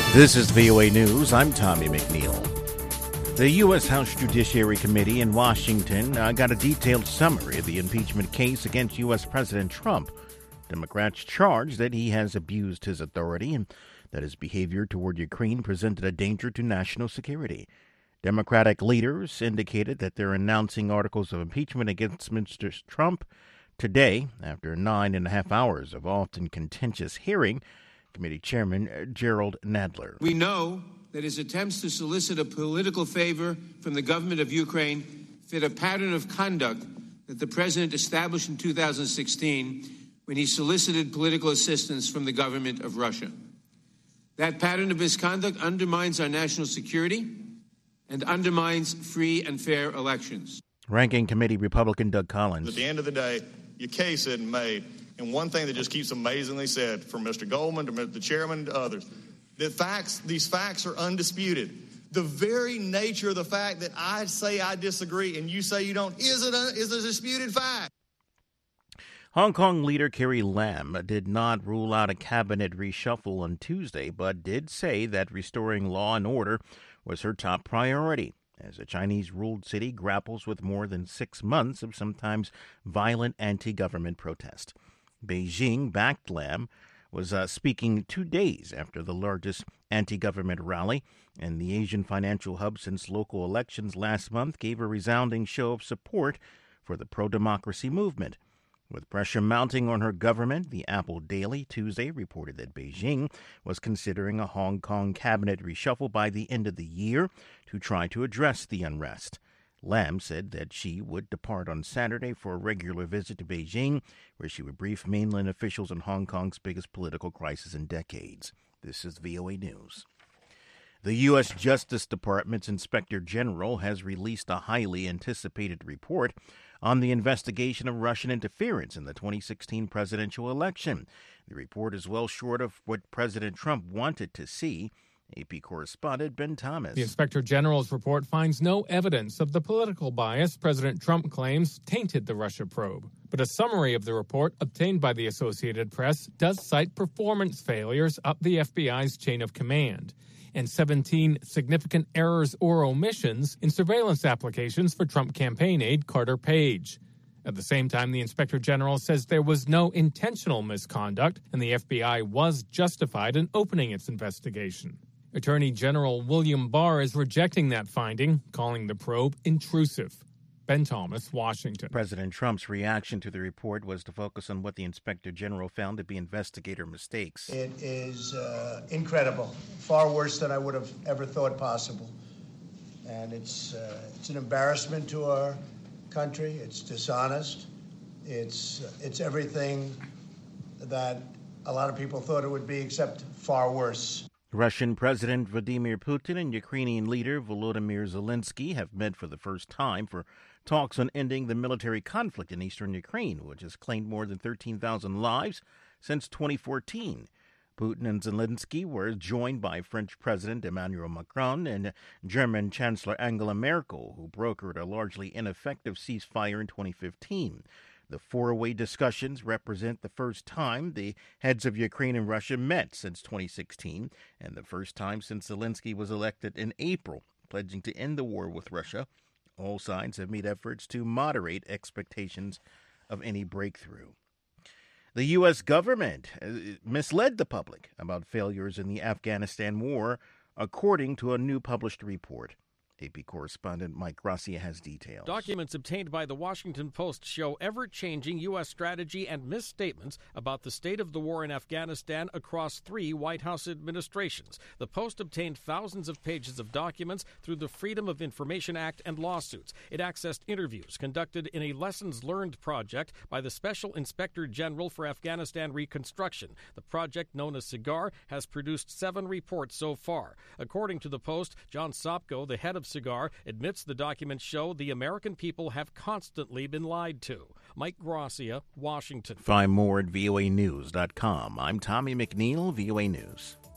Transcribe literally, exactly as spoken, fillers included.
This is V O A News. I'm Tommy McNeil. The U S. House Judiciary Committee in Washington uh, got a detailed summary of the impeachment case against U S. President Trump. Democrats charge that he has abused his authority and that his behavior toward Ukraine presented a danger to national security. Democratic leaders indicated that they're announcing articles of impeachment against Mister Trump today after nine and a half hours of often contentious hearing. Committee Chairman Gerald Nadler. We know that his attempts to solicit a political favor from the government of Ukraine fit a pattern of conduct that the president established in two thousand sixteen when he solicited political assistance from the government of Russia. That pattern of misconduct undermines our national security and undermines free and fair elections. Ranking Committee Republican Doug Collins. At the end of the day, your case isn't made. And one thing that just keeps amazingly said from Mister Goldman to the chairman to others, that facts, these facts are undisputed. The very nature of the fact that I say I disagree and you say you don't is it a, is a disputed fact. Hong Kong leader Carrie Lam did not rule out a cabinet reshuffle on Tuesday, but did say that restoring law and order was her top priority as a Chinese-ruled city grapples with more than six months of sometimes violent anti-government protest. Beijing backed Lam, was uh, speaking two days after the largest anti-government rally, and the Asian financial hub since local elections last month gave a resounding show of support for the pro-democracy movement. With pressure mounting on her government, the Apple Daily Tuesday reported that Beijing was considering a Hong Kong cabinet reshuffle by the end of the year to try to address the unrest. Lam said that she would depart on Saturday for a regular visit to Beijing, where she would brief mainland officials on Hong Kong's biggest political crisis in decades. This is V O A News. The U S. Justice Department's Inspector General has released a highly anticipated report on the investigation of Russian interference in the twenty sixteen presidential election. The report is well short of what President Trump wanted to see. A P correspondent Ben Thomas. The Inspector General's report finds no evidence of the political bias President Trump claims tainted the Russia probe. But a summary of the report obtained by the Associated Press does cite performance failures up the F B I's chain of command and seventeen significant errors or omissions in surveillance applications for Trump campaign aide Carter Page. At the same time, the Inspector General says there was no intentional misconduct and the F B I was justified in opening its investigation. Attorney General William Barr is rejecting that finding, calling the probe intrusive. Ben Thomas, Washington. President Trump's reaction to the report was to focus on what the Inspector General found to be investigator mistakes. It is uh, incredible, far worse than I would have ever thought possible. And it's uh, it's an embarrassment to our country. It's dishonest. It's uh, it's everything that a lot of people thought it would be, except far worse. Russian President Vladimir Putin and Ukrainian leader Volodymyr Zelensky have met for the first time for talks on ending the military conflict in eastern Ukraine, which has claimed more than thirteen thousand lives since twenty fourteen. Putin and Zelensky were joined by French President Emmanuel Macron and German Chancellor Angela Merkel, who brokered a largely ineffective ceasefire in twenty fifteen. The four-way discussions represent the first time the heads of Ukraine and Russia met since twenty sixteen, and the first time since Zelensky was elected in April, pledging to end the war with Russia. All sides have made efforts to moderate expectations of any breakthrough. The U S government misled the public about failures in the Afghanistan war, according to a new published report. A P correspondent Mike Gracia has details. Documents obtained by the Washington Post show ever-changing U S strategy and misstatements about the state of the war in Afghanistan across three White House administrations. The Post obtained thousands of pages of documents through the Freedom of Information Act and lawsuits. It accessed interviews conducted in a lessons learned project by the Special Inspector General for Afghanistan Reconstruction. The project, known as SIGAR, has produced seven reports so far. According to the Post, John Sopko, the head of SIGAR, admits the documents show the American people have constantly been lied to. Mike Gracia, Washington. Find more at V O A news dot com. I'm Tommy McNeil, V O A News.